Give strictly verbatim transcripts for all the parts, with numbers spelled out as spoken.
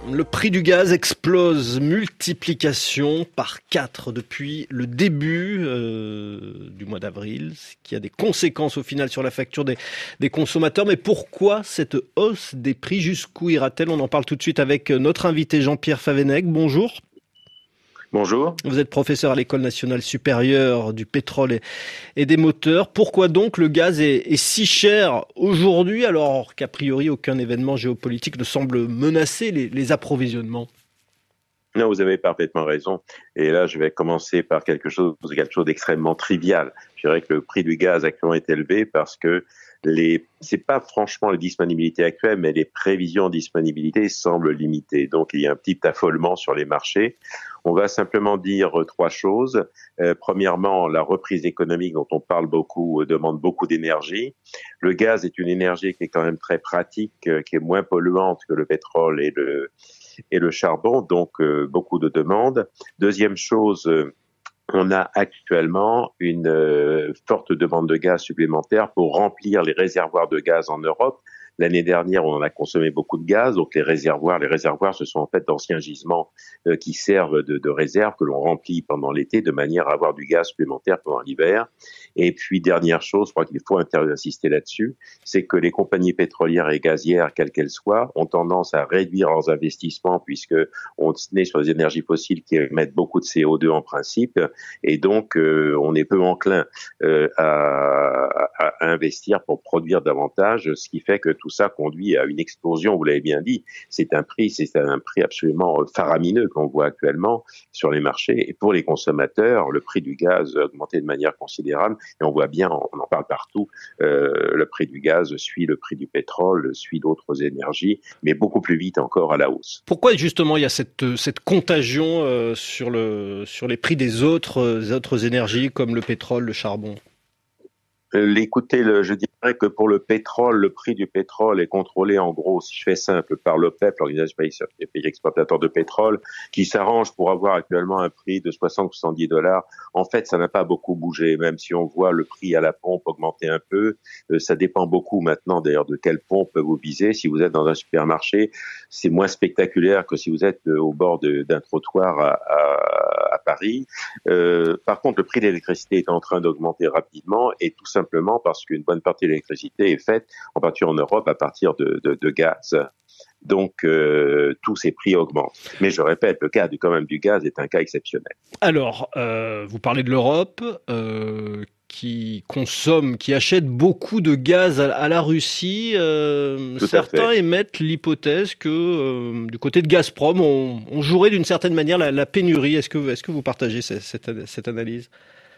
Le prix du gaz explose, multiplication par quatre depuis le début euh, du mois d'avril, ce qui a des conséquences au final sur la facture des, des consommateurs. Mais pourquoi cette hausse des prix? Jusqu'où ira-t-elle? On en parle tout de suite avec notre invité Jean-Pierre Favennec. Bonjour. Bonjour. Vous êtes professeur à l'École nationale supérieure du pétrole et, et des moteurs. Pourquoi donc le gaz est, est si cher aujourd'hui alors qu'a priori aucun événement géopolitique ne semble menacer les, les approvisionnements? Non, vous avez parfaitement raison. Et là, je vais commencer par quelque chose, quelque chose d'extrêmement trivial. Je dirais que le prix du gaz actuellement est élevé parce que les, c'est pas franchement les disponibilités actuelles, mais les prévisions de disponibilité semblent limitées. Donc, il y a un petit affolement sur les marchés. On va simplement dire trois choses. Euh, premièrement, la reprise économique dont on parle beaucoup euh, demande beaucoup d'énergie. Le gaz est une énergie qui est quand même très pratique, euh, qui est moins polluante que le pétrole et le et le charbon, donc euh, beaucoup de demandes. Deuxième chose, euh, on a actuellement une euh, forte demande de gaz supplémentaire pour remplir les réservoirs de gaz en Europe. L'année dernière, on en a consommé beaucoup de gaz, donc les réservoirs, les réservoirs, ce sont en fait d'anciens gisements euh, qui servent de, de réserve que l'on remplit pendant l'été de manière à avoir du gaz supplémentaire pendant l'hiver. Et puis, dernière chose, je crois qu'il faut insister là-dessus, c'est que les compagnies pétrolières et gazières, quelles qu'elles soient, ont tendance à réduire leurs investissements puisque on est sur des énergies fossiles qui émettent beaucoup de C O deux en principe, et donc euh, on est peu enclin euh, à, à, à investir pour produire davantage, ce qui fait que tout Tout ça conduit à une explosion, vous l'avez bien dit. C'est un prix, c'est un prix absolument faramineux qu'on voit actuellement sur les marchés. Et pour les consommateurs, le prix du gaz a augmenté de manière considérable. Et on voit bien, on en parle partout, euh, le prix du gaz suit le prix du pétrole, suit d'autres énergies, mais beaucoup plus vite encore à la hausse. Pourquoi justement il y a cette, cette contagion euh, sur, le, sur les prix des autres, des autres énergies comme le pétrole, le charbon? Écoutez, le, je dirais que pour le pétrole, le prix du pétrole est contrôlé en gros, si je fais simple, par l'OPEP, l'Organisation des pays exportateurs de pétrole, qui s'arrange pour avoir actuellement un prix de soixante à soixante-dix dollars. En fait, ça n'a pas beaucoup bougé, même si on voit le prix à la pompe augmenter un peu. Euh, ça dépend beaucoup maintenant d'ailleurs de quelle pompe vous visez. Si vous êtes dans un supermarché, c'est moins spectaculaire que si vous êtes au bord de, d'un trottoir à, à, à Paris. Euh, par contre, le prix de l'électricité est en train d'augmenter rapidement et tout ça simplement parce qu'une bonne partie de l'électricité est faite, en partie en Europe, à partir de, de, de gaz. Donc, euh, tous ces prix augmentent. Mais je répète, le cas du, quand même du gaz est un cas exceptionnel. Alors, euh, vous parlez de l'Europe, euh, qui consomme, qui achète beaucoup de gaz à, à la Russie. Euh, certains émettent l'hypothèse que euh, du côté de Gazprom, on, on jouerait d'une certaine manière la, la pénurie. Est-ce que, est-ce que vous partagez cette, cette, cette analyse ?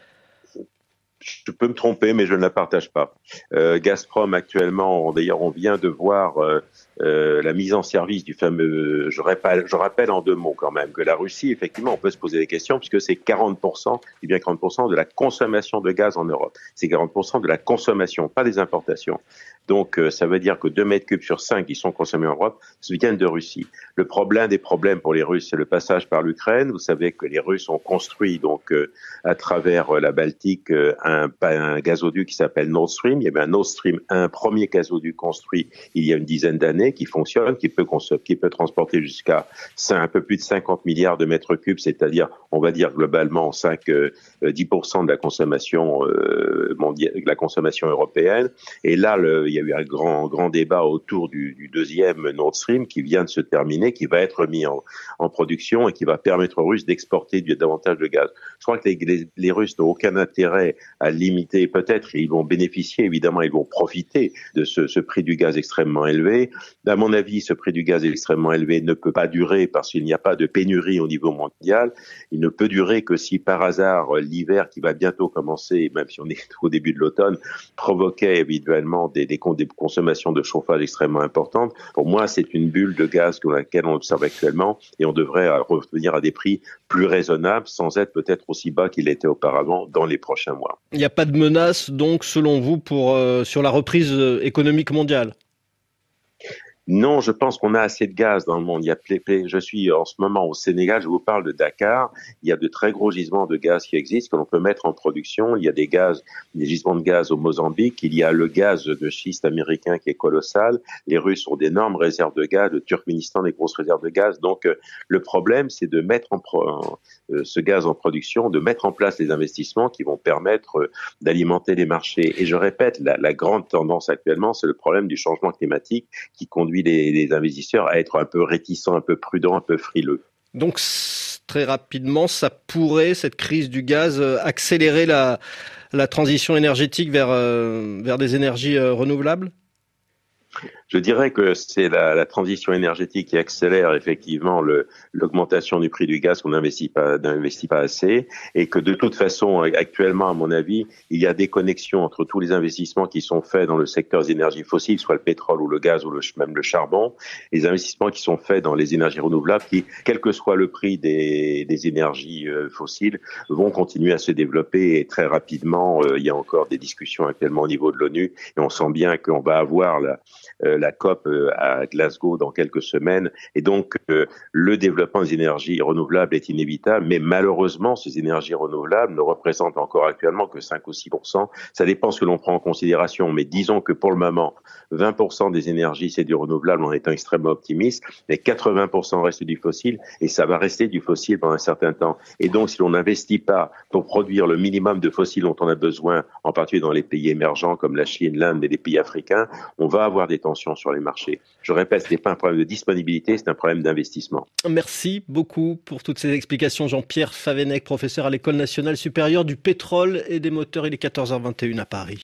Je peux me tromper, mais je ne la partage pas. Euh, Gazprom actuellement, d'ailleurs, on vient de voir euh, euh, la mise en service du fameux. Je rappelle, je rappelle en deux mots quand même que la Russie, effectivement, on peut se poser des questions puisque c'est quarante pour cent, et bien quarante pour cent de la consommation de gaz en Europe. C'est quarante pour cent de la consommation, pas des importations. Donc, euh, ça veut dire que deux mètres cubes sur cinq qui sont consommés en Europe viennent de Russie. Le problème des problèmes pour les Russes, c'est le passage par l'Ukraine. Vous savez que les Russes ont construit donc euh, à travers euh, la Baltique euh, un, un gazoduc qui s'appelle Nord Stream. Il y avait un Nord Stream un, premier gazoduc construit il y a une dizaine d'années qui fonctionne, qui peut, qui peut transporter jusqu'à un peu plus de cinquante milliards de mètres cubes, c'est-à-dire, on va dire globalement cinq, dix pour cent de la consommation euh, mondiale, de la consommation européenne. Et là, le, il y a eu un grand, grand débat autour du, du deuxième Nord Stream qui vient de se terminer, qui va être mis en, en production et qui va permettre aux Russes d'exporter davantage de gaz. Je crois que les, les, les Russes n'ont aucun intérêt à limiter, peut-être ils vont bénéficier, évidemment, ils vont profiter de ce, ce prix du gaz extrêmement élevé. À mon avis, ce prix du gaz extrêmement élevé ne peut pas durer parce qu'il n'y a pas de pénurie au niveau mondial. Il ne peut durer que si par hasard l'hiver qui va bientôt commencer, même si on est au début de l'automne, provoquait évidemment des, des, des consommations de chauffage extrêmement importantes. Pour moi, c'est une bulle de gaz dans laquelle on observe actuellement et on devrait revenir à des prix plus raisonnables sans être peut-être aussi bas qu'il était auparavant dans les prochains mois. Il n'y a pas de menace donc selon vous pour, euh, sur la reprise économique mondiale ? Non, je pense qu'on a assez de gaz dans le monde. Il y a, je suis en ce moment au Sénégal, je vous parle de Dakar. Il y a de très gros gisements de gaz qui existent, que l'on peut mettre en production. Il y a des gaz, des gisements de gaz au Mozambique. Il y a le gaz de schiste américain qui est colossal. Les Russes ont d'énormes réserves de gaz. Le Turkménistan, des grosses réserves de gaz. Donc, euh, le problème, c'est de mettre en pro, euh, ce gaz en production, de mettre en place les investissements qui vont permettre euh, d'alimenter les marchés. Et je répète, la, la grande tendance actuellement, c'est le problème du changement climatique qui conduit les, les investisseurs à être un peu réticents, un peu prudents, un peu frileux. Donc, très rapidement, ça pourrait, cette crise du gaz, accélérer la, la transition énergétique vers, euh, vers des énergies euh, renouvelables ? Je dirais que c'est la, la transition énergétique qui accélère effectivement le, l'augmentation du prix du gaz qu'on n'investit pas, n'investit pas assez, et que de toute façon, actuellement, à mon avis, il y a des connexions entre tous les investissements qui sont faits dans le secteur des énergies fossiles, soit le pétrole ou le gaz ou le, même le charbon, les investissements qui sont faits dans les énergies renouvelables, qui, quel que soit le prix des, des énergies euh, fossiles, vont continuer à se développer, et très rapidement, euh, il y a encore des discussions actuellement au niveau de l'ONU, et on sent bien qu'on va avoir la, euh, la COP à Glasgow dans quelques semaines, et donc euh, le développement des énergies renouvelables est inévitable, mais malheureusement ces énergies renouvelables ne représentent encore actuellement que cinq ou six pour cent. Ça dépend ce que l'on prend en considération, mais disons que pour le moment vingt pour cent des énergies c'est du renouvelable en étant extrêmement optimiste, mais quatre-vingts pour cent reste du fossile, et ça va rester du fossile pendant un certain temps. Et donc si l'on n'investit pas pour produire le minimum de fossiles dont on a besoin, en particulier dans les pays émergents comme la Chine, l'Inde et les pays africains, on va avoir des tensions sur les marchés. Je répète, ce n'est pas un problème de disponibilité, c'est un problème d'investissement. Merci beaucoup pour toutes ces explications. Jean-Pierre Favennec, professeur à l'École nationale supérieure du pétrole et des moteurs. Il est quatorze heures vingt et une à Paris.